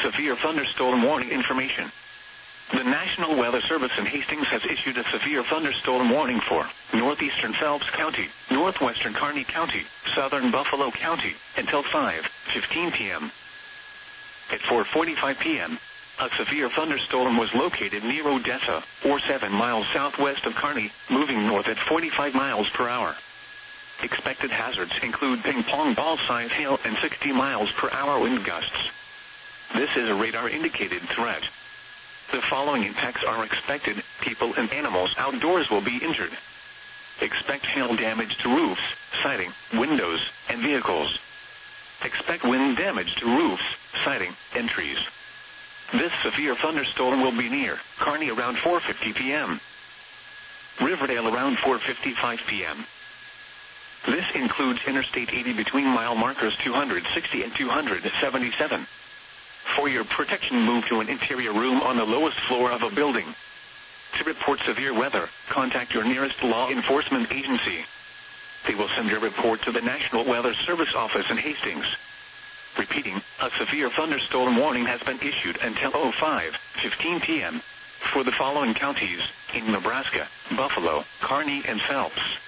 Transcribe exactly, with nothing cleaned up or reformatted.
severe thunderstorm warning information. The National Weather Service in Hastings has issued a severe thunderstorm warning for northeastern Phelps County, northwestern Kearney County, southern Buffalo County, until five fifteen p.m. At four forty-five p.m., a severe thunderstorm was located near Odessa, or seven miles southwest of Kearney, moving north at forty-five miles per hour. Expected hazards include ping-pong ball-sized hail and sixty miles per hour wind gusts. This is a radar-indicated threat. The following impacts are expected: people and animals outdoors will be injured. Expect hail damage to roofs, siding, windows, and vehicles. Expect wind damage to roofs, siding, and trees. This severe thunderstorm will be near Kearney around four fifty p.m. Riverdale around four fifty-five p.m. This includes Interstate eighty between mile markers two sixty and two seventy-seven. For your protection, move to an interior room on the lowest floor of a building. To report severe weather, contact your nearest law enforcement agency. They will send your report to the National Weather Service office in Hastings. Repeating, a severe thunderstorm warning has been issued until five fifteen p.m. for the following counties in Nebraska: Buffalo, Kearney, and Phelps.